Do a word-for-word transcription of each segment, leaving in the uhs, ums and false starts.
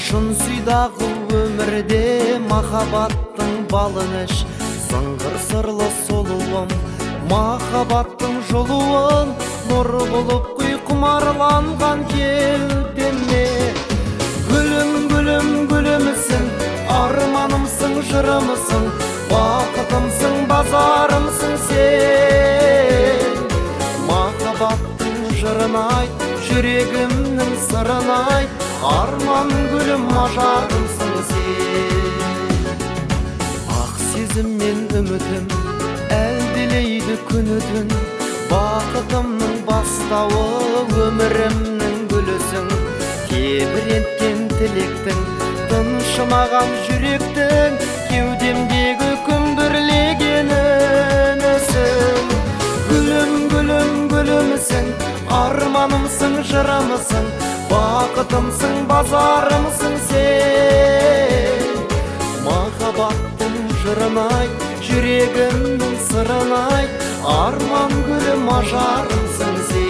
шын сүйдағы өмірде махаббаттың балын іш, сыңғыр сырлы сұлуым махаббаттың жолуын нұр болып құй құмарланған кеудеме. Гүлім, гүлім, гүлімсің, арманымсың, жырымсың, бақытымсың, базарымсың сен. Махаббаттың жырын айт, жүрегімнің сырын айт, арман гүлім, ажарымсың сен. Ақ сезім мен үмітім әлдилейді күні түн, бақытымның бастауы өмірімнің гүлісің. Тебіренткен тілектің, тыншымаған жүректің, кеудемдегі күмбірлеген үнісің. Гүлім, гүлім, гүлімсің, арманымсың, жырымсың, бақытымсың, базарымсың сен. Махаббаттың жырын айт, жүрегімнің сырын айт, арман гүлім, ажарымсың сен.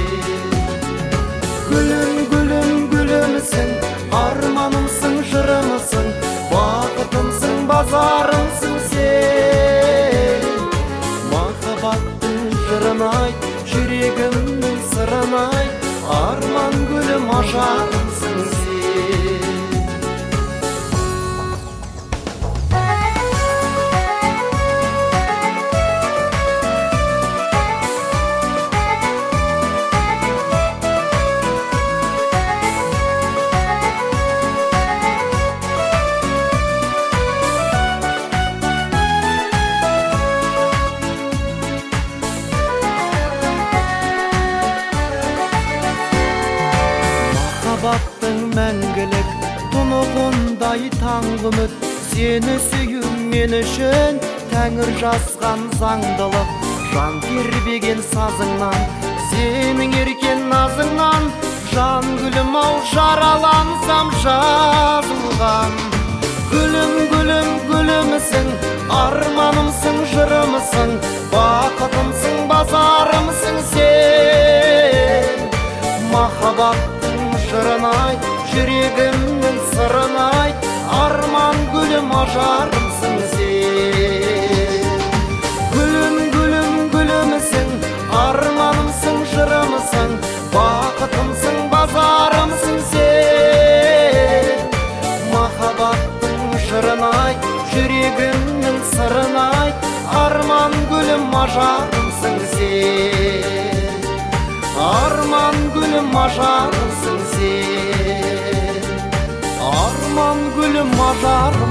Гүлім, гүлім, гүлімсің, арманымсың, жырымсың, бақытымсың, базарымсың сен. Махаббаттың жырын айт, жүрегімнің сырын айт, арман гүлім, ажарымсың сен. Махаббаттың мәңгілік тұнығындай таңғы үміт, сені сүю мен үшін тәңір жазған заңдылық. Жан тербеген сазыңнан, сенің еркен назыңнан, жан гүлім ау жаралансам жазылған. Гүлім, гүлім, гүлімсің, арманымсың, жырымсың, бақытымсың, базарымсың сен. Махаббаттың жырын айт, жүрегімнің сырын айт, арман гүлім, ажарымсың сен. Гүлім, гүлім, гүлімсің, арманымсың, жырымсың, бақытымсың, базарымсың сен. Махаббаттың жырын айт, жүрегімнің сырын айт, арман гүлім, ажарымсың сен. Арман гүлім, ажарымсың сен. Арман гүлім, ажарымсың